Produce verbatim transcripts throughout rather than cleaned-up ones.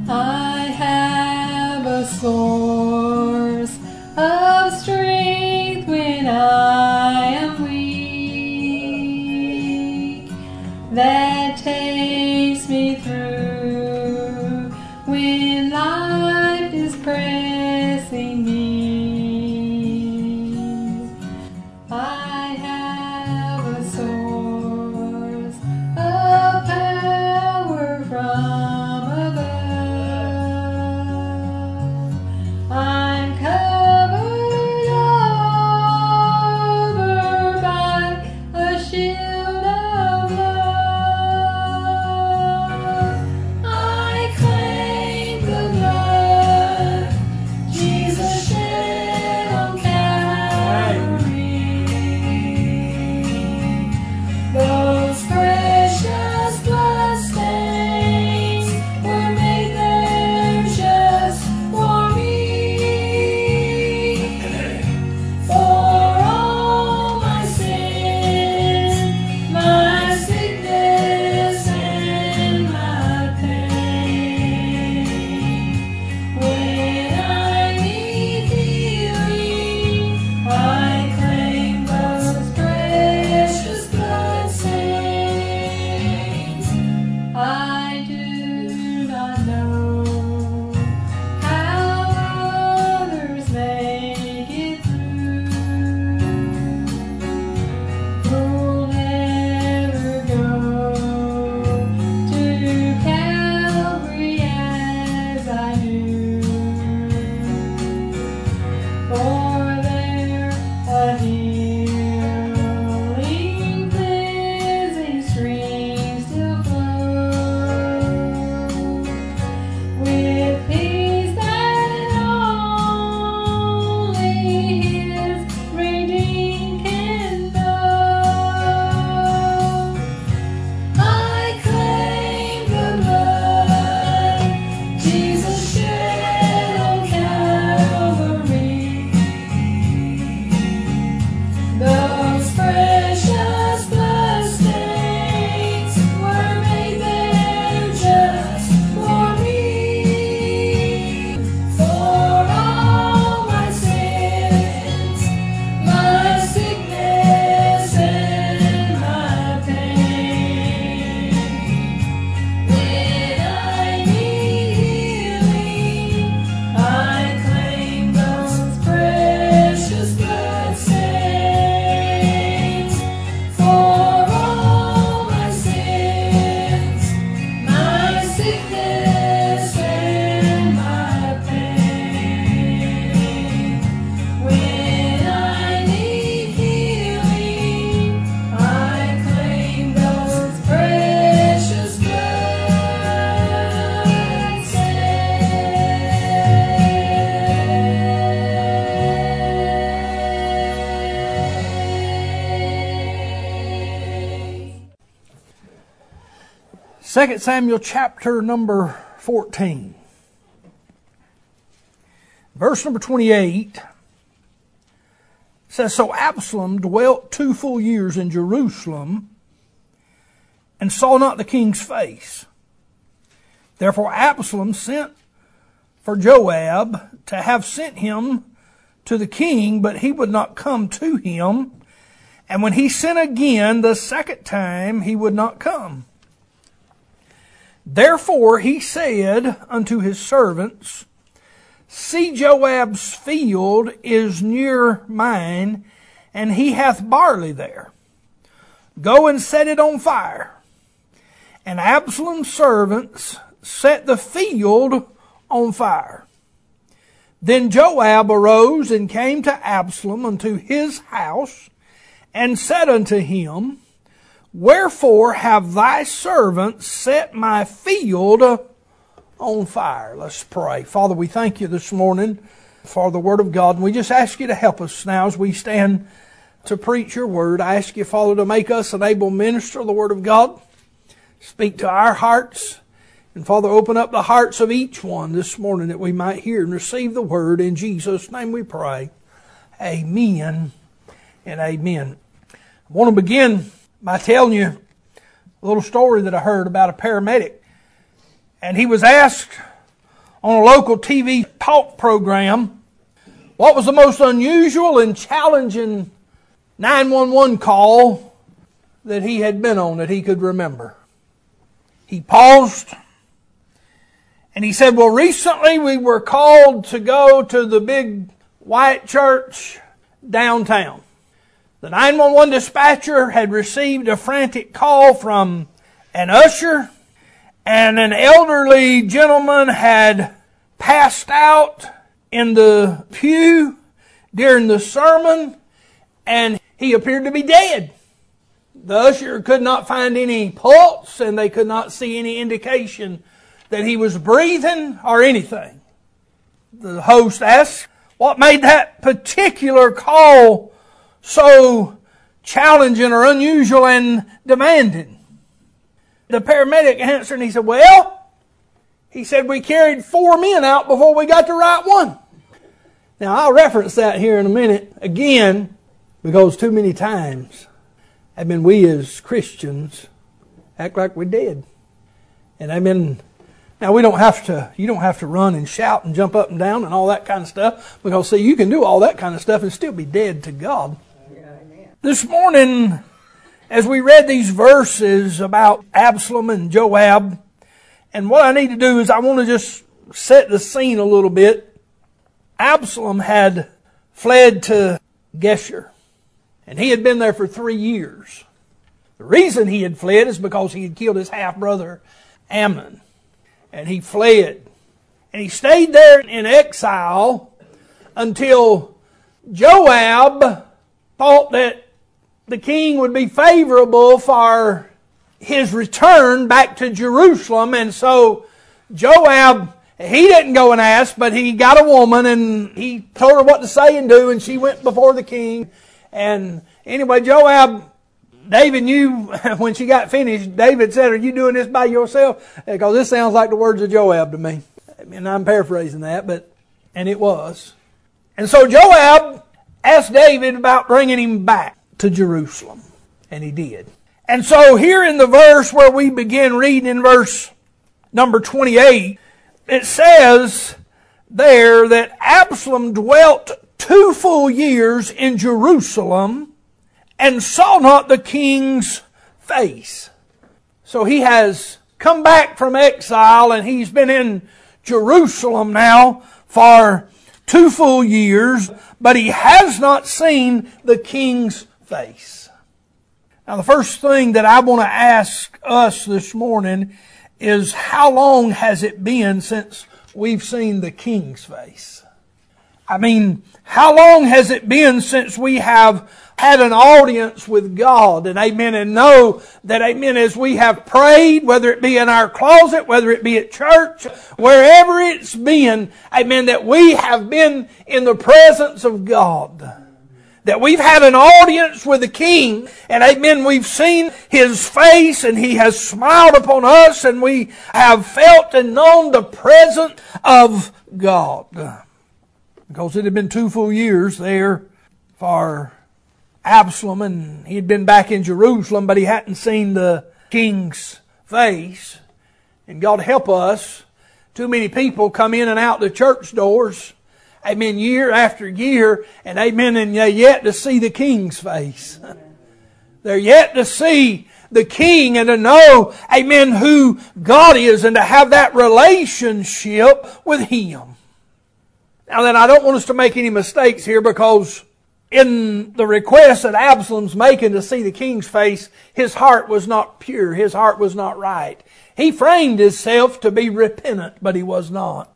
I have a source of strength when I am weak, that takes me through when life is pressing me. I have a source of power from above. I'm covered over by a shield of love. I claim the blood Jesus shed on Calvary. Those precious blood stains were made there just for me. For all my sins, my sickness and my pain. When I need healing, I claim those precious blood stains. I do not know how others make it through, who'll never go to Calvary as I do. For there a healing, cleansing stream still flows, with peace that only His redeemed can know. I claim the blood Jesus shed on Calvary. Those precious blood stains were made there just for me. For all my sins, my sickness and my pain. When I need healing, I claim those precious blood stains. For all my sins, my sickness and my pain. When I need healing, I claim those precious blood stains. Second Samuel chapter number fourteen. Verse number twenty-eight says, So Absalom dwelt two full years in Jerusalem and saw not the king's face. Therefore Absalom sent for Joab to have sent him to the king, but he would not come to him. And when he sent again the second time, he would not come. Therefore he said unto his servants, See, Joab's field is near mine, and he hath barley there. Go and set it on fire. And Absalom's servants set the field on fire. Then Joab arose and came to Absalom unto his house, and said unto him, Wherefore have thy servants set my field on fire? Let's pray. Father, we thank you this morning for the Word of God, and we just ask you to help us now as we stand to preach your Word. I ask you, Father, to make us an able minister of the Word of God. Speak to our hearts, and Father, open up the hearts of each one this morning that we might hear and receive the Word. In Jesus' name we pray. Amen and amen. I want to begin by telling you a little story that I heard about a paramedic. And he was asked on a local T V talk program, what was the most unusual and challenging nine one one call that he had been on that he could remember. He paused and he said, well, recently we were called to go to the big white church downtown. The nine one one dispatcher had received a frantic call from an usher, and an elderly gentleman had passed out in the pew during the sermon, and he appeared to be dead. The usher could not find any pulse, and they could not see any indication that he was breathing or anything. The host asked, what made that particular call so challenging or unusual and demanding? The paramedic answered and he said, well, he said, we carried four men out before we got the right one. Now, I'll reference that here in a minute again, because too many times, I mean, we as Christians act like we're dead. And I mean, now we don't have to, you don't have to run and shout and jump up and down and all that kind of stuff, because see, you can do all that kind of stuff and still be dead to God. This morning, as we read these verses about Absalom and Joab, and what I need to do is I want to just set the scene a little bit. Absalom had fled to Geshur, and he had been there for three years. The reason he had fled is because he had killed his half-brother Amnon, and he fled. And he stayed there in exile until Joab thought that the king would be favorable for his return back to Jerusalem. And so Joab, he didn't go and ask, but he got a woman and he told her what to say and do, and she went before the king. And anyway, Joab, David knew when she got finished, David said, are you doing this by yourself? Because this sounds like the words of Joab to me. And I'm paraphrasing that, but, and it was. And so Joab asked David about bringing him back to Jerusalem. And he did. And so here in the verse where we begin reading in verse number twenty-eight, it says there that Absalom dwelt two full years in Jerusalem and saw not the king's face. So he has come back from exile and he's been in Jerusalem now for two full years, but he has not seen the king's face. Now the first thing that I want to ask us this morning is, how long has it been since we've seen the king's face? I mean, how long has it been since we have had an audience with God? And amen, and know that, amen, as we have prayed, whether it be in our closet, whether it be at church, wherever it's been, amen, that we have been in the presence of God. That we've had an audience with the King, and amen, we've seen His face, and He has smiled upon us, and we have felt and known the presence of God. Because it had been two full years there for Absalom, and he had been back in Jerusalem, but he hadn't seen the king's face. And God help us, too many people come in and out the church doors, amen, year after year, and amen, and they're yet to see the king's face. They're yet to see the king and to know, amen, who God is and to have that relationship with Him. Now then, I don't want us to make any mistakes here, because in the request that Absalom's making to see the king's face, his heart was not pure. His heart was not right. He framed himself to be repentant, but he was not.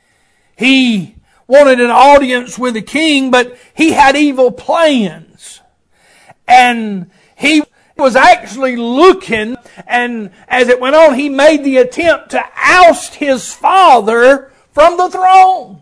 He wanted an audience with the king, but he had evil plans. And he was actually looking, and as it went on, he made the attempt to oust his father from the throne.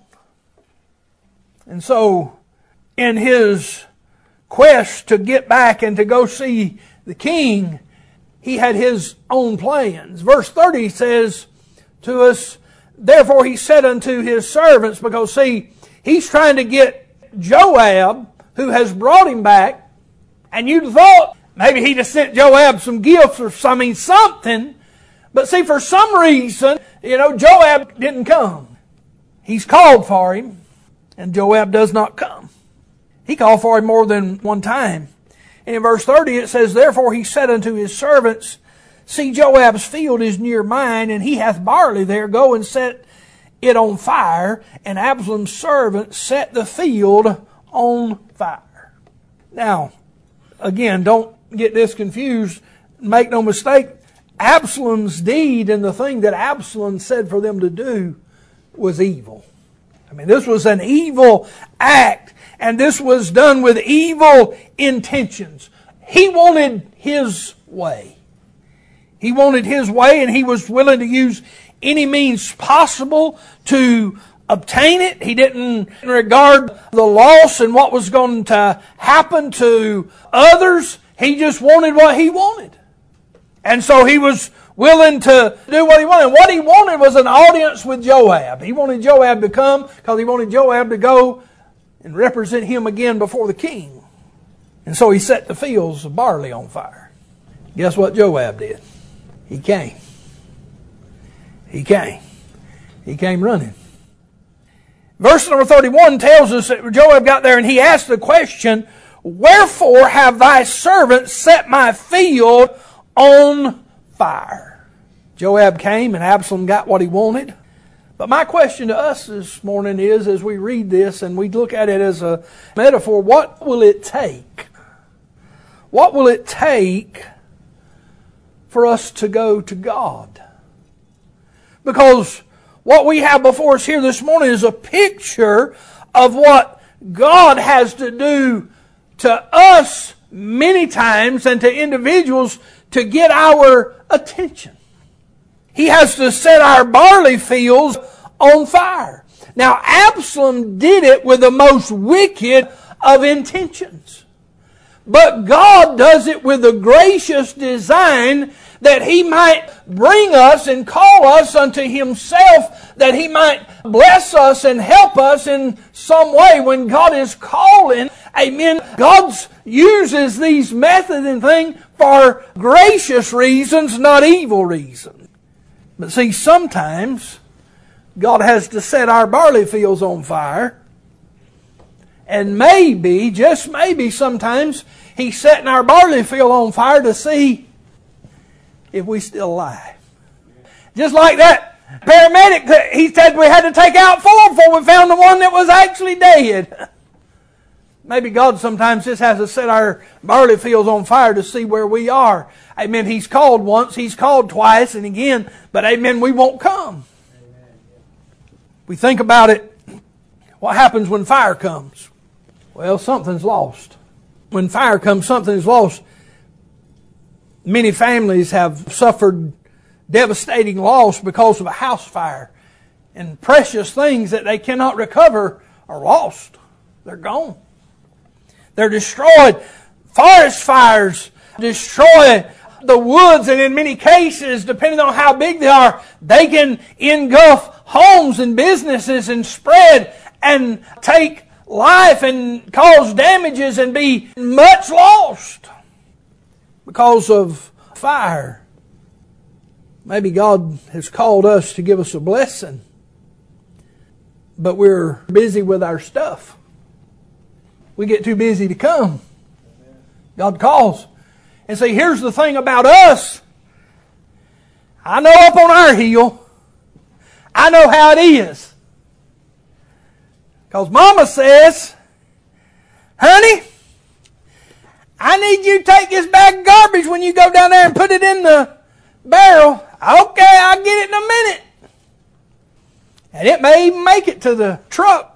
And so, in his quest to get back and to go see the king, he had his own plans. Verse thirty says to us, therefore he said unto his servants, because see, he's trying to get Joab, who has brought him back, and you'd thought maybe he just sent Joab some gifts or something, something. But see, for some reason, you know, Joab didn't come. He's called for him, and Joab does not come. He called for him more than one time. And in verse thirty it says, Therefore he said unto his servants, See, Joab's field is near mine, and he hath barley there. Go and set it on fire. And Absalom's servants set the field on fire. Now, again, don't get this confused. Make no mistake, Absalom's deed and the thing that Absalom said for them to do was evil. I mean, this was an evil act, and this was done with evil intentions. He wanted his way. He wanted his way, and he was willing to use any means possible to obtain it. He didn't regard the loss and what was going to happen to others. He just wanted what he wanted. And so he was willing to do what he wanted. What he wanted was an audience with Joab. He wanted Joab to come because he wanted Joab to go and represent him again before the king. And so he set the fields of barley on fire. Guess what Joab did? He came. He came. He came running. Verse number thirty-one tells us that Joab got there and he asked the question, Wherefore have thy servants set my field on fire? Joab came and Absalom got what he wanted. But my question to us this morning is, as we read this and we look at it as a metaphor, what will it take? What will it take for us to go to God? Because what we have before us here this morning is a picture of what God has to do to us many times and to individuals to get our attention. He has to set our barley fields on fire. Now, Absalom did it with the most wicked of intentions. But God does it with a gracious design that He might bring us and call us unto Himself, that He might bless us and help us in some way when God is calling. Amen. God uses these methods and things for gracious reasons, not evil reasons. But see, sometimes God has to set our barley fields on fire. And maybe, just maybe sometimes, He's setting our barley field on fire to see if we still alive. Just like that paramedic, he said we had to take out four before we found the one that was actually dead. Maybe God sometimes just has to set our barley fields on fire to see where we are. Amen. He's called once, He's called twice, and again, but amen, we won't come. We think about it. What happens when fire comes? Well, something's lost. When fire comes, something's lost. Many families have suffered devastating loss because of a house fire. And precious things that they cannot recover are lost. They're gone. They're destroyed. Forest fires destroy the woods, and in many cases, depending on how big they are, they can engulf homes and businesses and spread and take life and cause damages and be much lost because of fire. Maybe God has called us to give us a blessing, but we're busy with our stuff. We get too busy to come. God calls. And see, here's the thing about us. I know up on our hill, I know how it is. Because Mama says, honey, I need you to take this bag of garbage when you go down there and put it in the barrel. Okay, I'll get it in a minute. And it may even make it to the truck.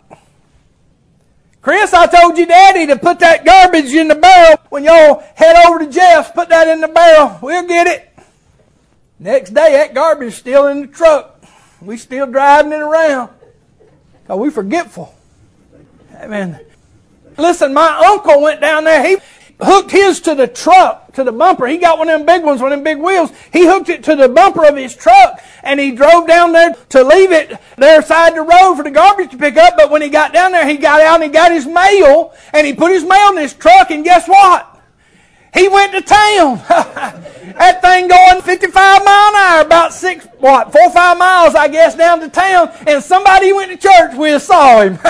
Chris, I told you, Daddy, to put that garbage in the barrel. When y'all head over to Jeff's, put that in the barrel. We'll get it. Next day, that garbage is still in the truck. We still driving it around. Because we forgetful. Amen. Listen, my uncle went down there. He hooked his to the truck, to the bumper. He got one of them big ones, one of them big wheels. He hooked it to the bumper of his truck, and he drove down there to leave it there side the road for the garbage to pick up. But when he got down there, he got out and he got his mail, and he put his mail in his truck, and guess what? He went to town. That thing going fifty-five mile an hour, about six, what, four or five miles, I guess, down to town, and somebody he went to church with saw him.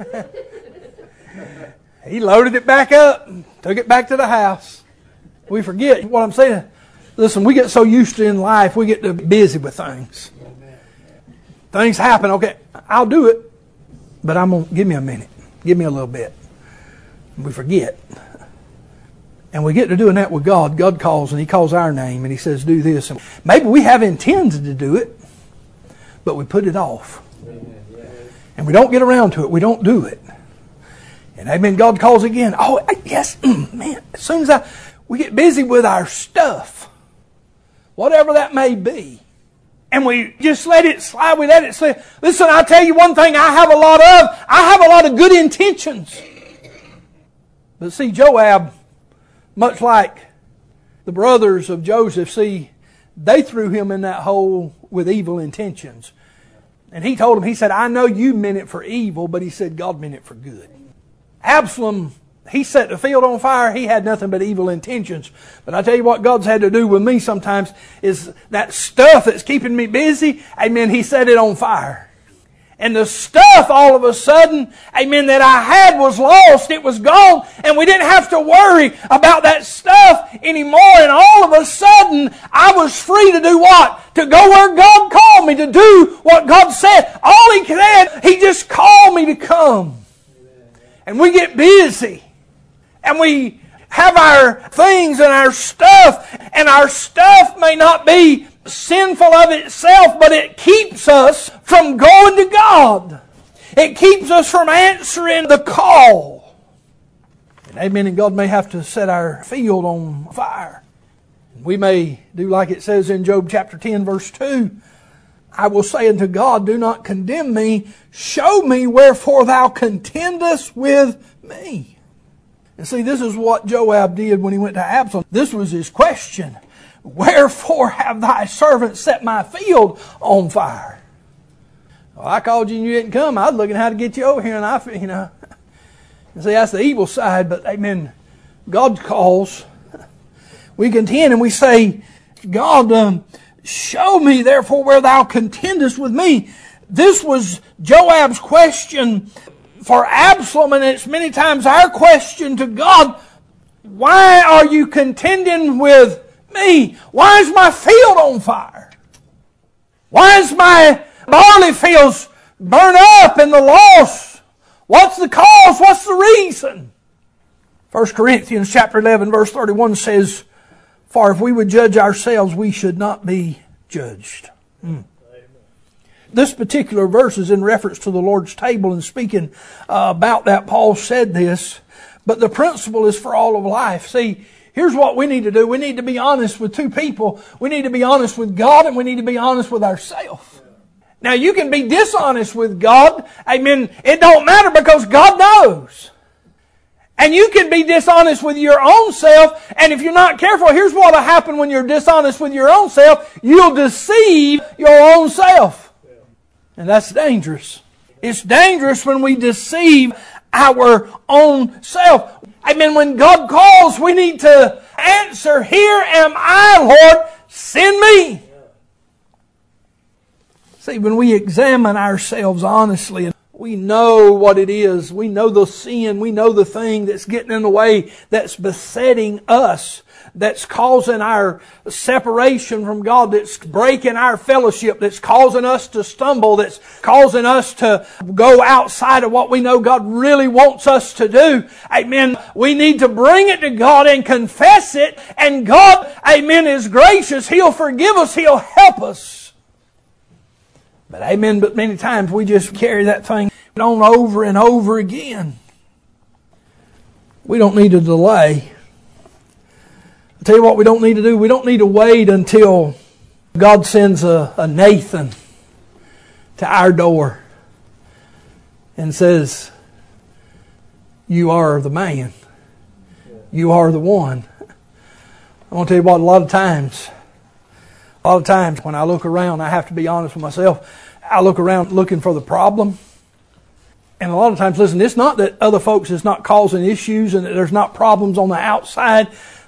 He loaded it back up, took it back to the house. We forget what I'm saying. Listen, we get so used to in life, we get to be busy with things. Things happen. Okay, I'll do it, but I'm gonna give me a minute. Give me a little bit. We forget. And we get to doing that with God. God calls and He calls our name and He says, do this. And maybe we have intended to do it, but we put it off. And we don't get around to it. We don't do it. And amen, God calls again. Oh, yes, man, as soon as I, we get busy with our stuff, whatever that may be, and we just let it slide, we let it slide. Listen, I'll tell you one thing I have a lot of. I have a lot of good intentions. But see, Joab, much like the brothers of Joseph, see, they threw him in that hole with evil intentions. And he told him, he said, I know you meant it for evil, but he said God meant it for good. Absalom, he set the field on fire. He had nothing but evil intentions. But I tell you what God's had to do with me sometimes is that stuff that's keeping me busy, amen, He set it on fire. And the stuff all of a sudden, amen, that I had was lost. It was gone. And we didn't have to worry about that stuff anymore. And all of a sudden, I was free to do what? To go where God called me, to do what God said. All He said, He just called me to come. And we get busy. And we have our things and our stuff. And our stuff may not be sinful of itself, but it keeps us from going to God. It keeps us from answering the call. And amen. And God may have to set our field on fire. We may do like it says in Job chapter ten verse two. I will say unto God, do not condemn me. Show me wherefore thou contendest with me. And see, this is what Joab did when he went to Absalom. This was his question. Wherefore have thy servant set my field on fire? Well, I called you and you didn't come. I was looking how to get you over here, and I, you know. And see, that's the evil side. But amen, God calls. We contend and we say, God, um, show me therefore where thou contendest with me. This was Joab's question for Absalom, and it's many times our question to God. Why are you contending with me? Why is my field on fire? Why is my barley fields burned up and the loss? What's the cause? What's the reason? First Corinthians chapter eleven verse thirty-one says, for if we would judge ourselves, we should not be judged. Hmm. This particular verse is in reference to the Lord's table, and speaking uh, about that, Paul said this, but the principle is for all of life. See, here's what we need to do. We need to be honest with two people. We need to be honest with God, and we need to be honest with ourselves. Now, you can be dishonest with God. Amen. It don't matter because God knows. And you can be dishonest with your own self. And if you're not careful, here's what will happen when you're dishonest with your own self. You'll deceive your own self. And that's dangerous. It's dangerous when we deceive our own self. I mean, when God calls, we need to answer, here am I, Lord, send me. See, when we examine ourselves honestly, we know what it is. We know the sin. We know the thing that's getting in the way, that's besetting us, that's causing our separation from God, that's breaking our fellowship, that's causing us to stumble, that's causing us to go outside of what we know God really wants us to do. Amen. We need to bring it to God and confess it, and God, amen, is gracious. He'll forgive us. He'll help us. But amen, but many times we just carry that thing on over and over again. We don't need to delay. I'll tell you what we don't need to do. We don't need to wait until God sends a, a Nathan to our door and says, you are the man. You are the one. I want to tell you what, a lot of times, a lot of times when I look around, I have to be honest with myself. I look around looking for the problem. And a lot of times, listen, it's not that other folks is not causing issues and that there's not problems on the outside.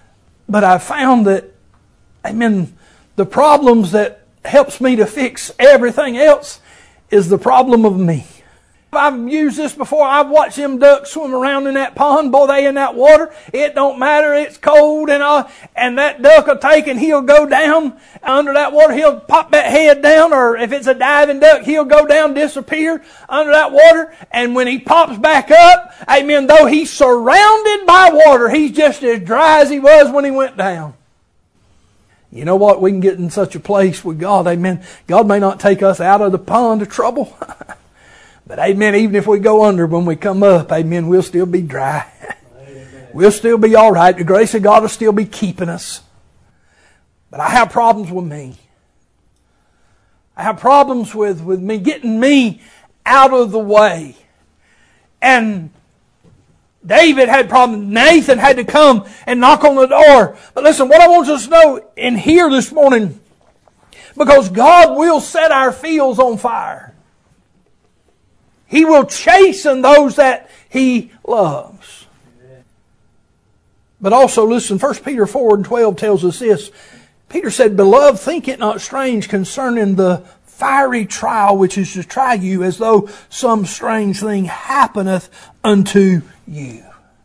But I found that, amen, the problems that helps me to fix everything else is the problem of me. I've used this before. I've watched them ducks swim around in that pond. Boy, they in that water. It don't matter. It's cold and all. And that duck will take and he'll go down under that water. He'll pop that head down, or if it's a diving duck, he'll go down, disappear under that water. And when he pops back up, amen, though he's surrounded by water, he's just as dry as he was when he went down. You know what? We can get in such a place with God, amen. God may not take us out of the pond of trouble. But amen, even if we go under, when we come up, amen, we'll still be dry. We'll still be all right. The grace of God will still be keeping us. But I have problems with me. I have problems with, with me getting me out of the way. And David had problems. Nathan had to come and knock on the door. But listen, what I want us to know in here this morning, because God will set our fields on fire. He will chasten those that He loves. But also, listen, First Peter four and twelve tells us this. Peter said, Beloved, think it not strange concerning the fiery trial which is to try you, as though some strange thing happeneth unto you.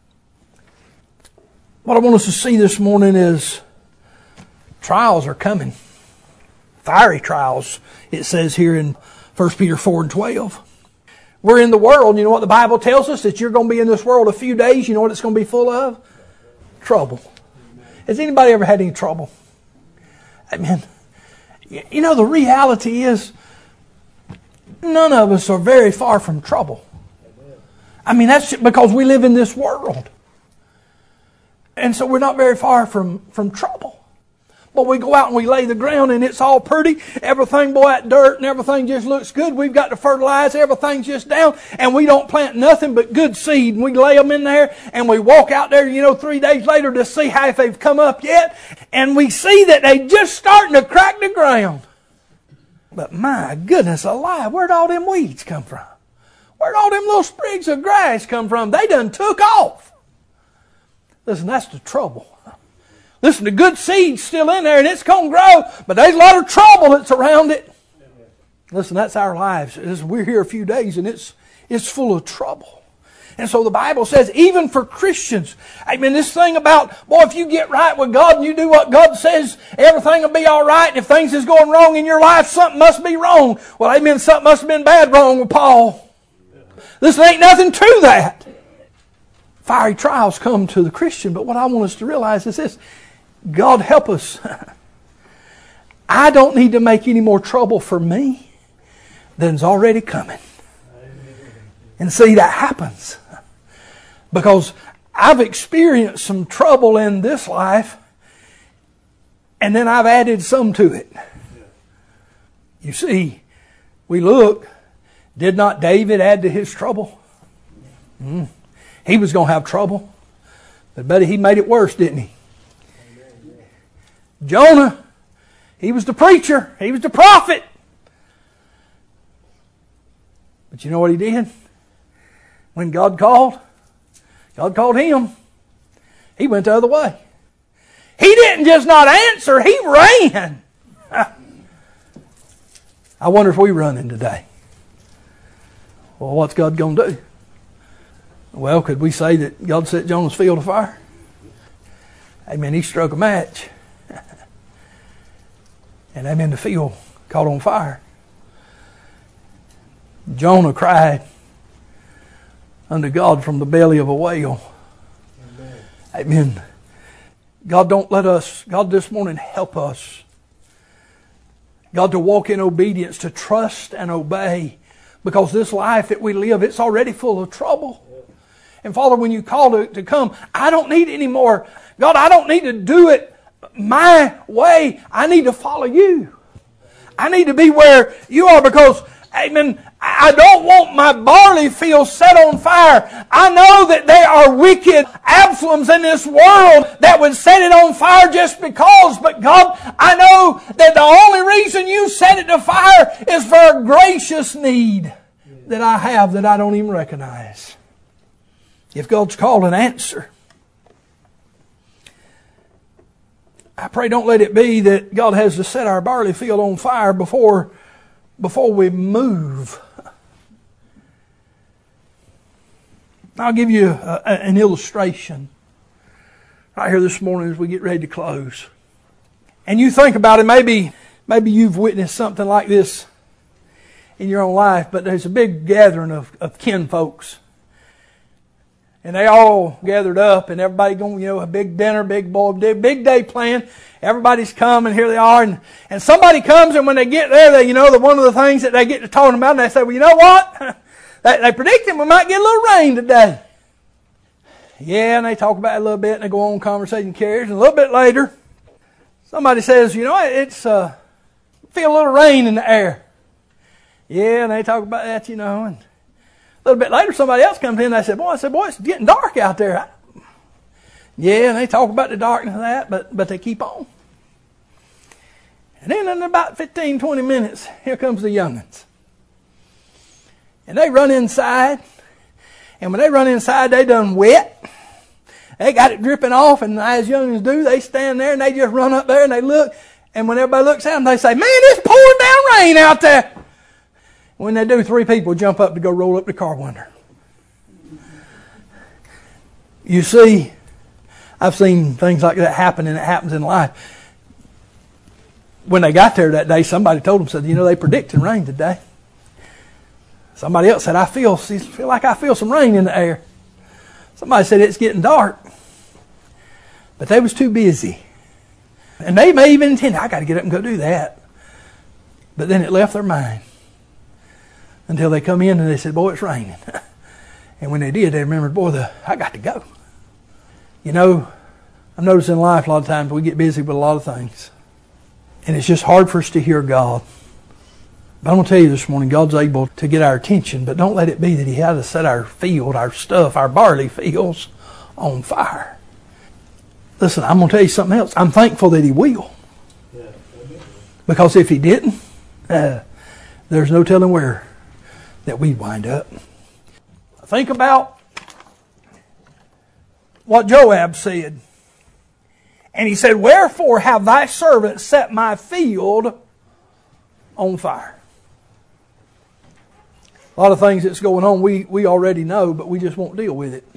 What I want us to see this morning is trials are coming. Fiery trials, it says here in First Peter four and twelve. We're in the world. You know what the Bible tells us? That you're going to be in this world a few days. You know what it's going to be full of? Trouble. Has anybody ever had any trouble? Amen. You know, the reality is none of us are very far from trouble. I mean, that's because we live in this world. And so we're not very far from, from trouble. But we go out and we lay the ground and it's all pretty. Everything, boy, that dirt and everything just looks good. We've got to fertilize. Everything's just down. And we don't plant nothing but good seed. And we lay them in there and we walk out there, you know, three days later to see how if they've come up yet. And we see that they're just starting to crack the ground. But my goodness alive, where'd all them weeds come from? Where'd all them little sprigs of grass come from? They done took off. Listen, that's the trouble. Listen, the good seed's still in there and it's going to grow, but there's a lot of trouble that's around it. Listen, that's our lives. We're here a few days and it's it's full of trouble. And so the Bible says, even for Christians, I mean, this thing about, boy, if you get right with God and you do what God says, everything will be all right. And if things is going wrong in your life, something must be wrong. Well, amen, something must have been bad wrong with Paul. Listen, ain't nothing to that. Fiery trials come to the Christian, but what I want us to realize is this. God help us. I don't need to make any more trouble for me than's already coming. And see, that happens. Because I've experienced some trouble in this life, and then I've added some to it. You see, we look, did not David add to his trouble? Mm. He was going to have trouble. But buddy, he made it worse, didn't he? Jonah, he was the preacher. He was the prophet. But you know what he did? When God called, God called him. He went the other way. He didn't just not answer, he ran. I wonder if we running today. Well, what's God going to do? Well, could we say that God set Jonah's field afire? Amen. He struck a match. And amen, the field caught on fire. Jonah cried unto God from the belly of a whale. Amen. Amen. God, don't let us, God, this morning help us. God, to walk in obedience, to trust and obey. Because this life that we live, it's already full of trouble. And Father, when you call to, to come, I don't need any more. God, I don't need to do it my way. I need to follow you. I need to be where you are because, amen, I don't want my barley field set on fire. I know that there are wicked Absaloms in this world that would set it on fire just because. But God, I know that the only reason you set it to fire is for a gracious need that I have that I don't even recognize. If God's called an answer. I pray don't let it be that God has to set our barley field on fire before, before we move. I'll give you a, a, an illustration right here this morning as we get ready to close. And you think about it, maybe, maybe you've witnessed something like this in your own life, but there's a big gathering of, of kin folks. And they all gathered up, and everybody going, you know, a big dinner, big boy, big, big day planned. Everybody's come, and here they are. And, and somebody comes, and when they get there, they, you know, the, one of the things that they get to talking about, and they say, well, you know what? they, they predicted we might get a little rain today. Yeah, and they talk about it a little bit, and they go on conversation carries. And a little bit later, somebody says, you know, it's, uh, feel a little rain in the air. Yeah, and they talk about that, you know, and a little bit later, somebody else comes in and they said, boy, I said, boy, it's getting dark out there. Yeah, and they talk about the darkness of that, but, but they keep on. And then in about fifteen, twenty minutes, here comes the young'uns. And they run inside. And when they run inside, they done wet. They got it dripping off, and as young'uns do, they stand there and they just run up there and they look. And when everybody looks at them, they say, man, it's pouring down rain out there. When they do, three people jump up to go roll up the car window. You see, I've seen things like that happen, and it happens in life. When they got there that day, somebody told them, said, you know, they predicted rain today. Somebody else said, I feel, feel like I feel some rain in the air. Somebody said it's getting dark. But they was too busy. And they may even intend, I got to get up and go do that. But then it left their mind. Until they come in and they said, boy, it's raining. And when they did, they remembered, boy, the, I got to go. You know, I've noticed in life a lot of times we get busy with a lot of things. And it's just hard for us to hear God. But I'm going to tell you this morning, God's able to get our attention, but don't let it be that He has to set our field, our stuff, our barley fields on fire. Listen, I'm going to tell you something else. I'm thankful that He will. Because if He didn't, uh, there's no telling where that we'd wind up. Think about what Joab said. And he said, wherefore have thy servant set my field on fire? A lot of things that's going on we, we already know, but we just won't deal with it.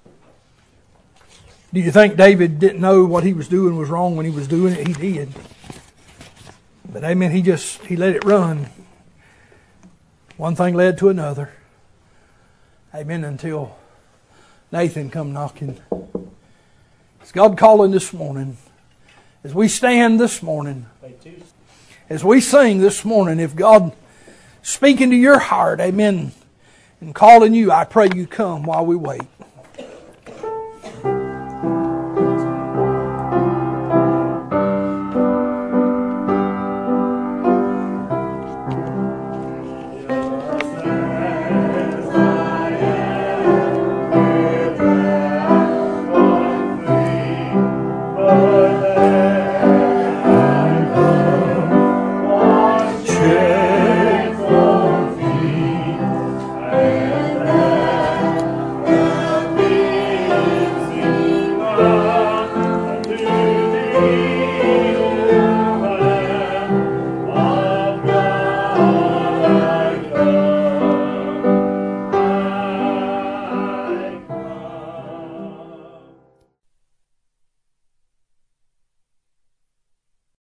Do you think David didn't know what he was doing was wrong when he was doing it? He did. But amen, he just, he let it run. One thing led to another. Amen, until Nathan come knocking. Is God calling this morning? As we stand this morning, as we sing this morning, if God speaking to your heart, amen, and calling you, I pray you come while we wait.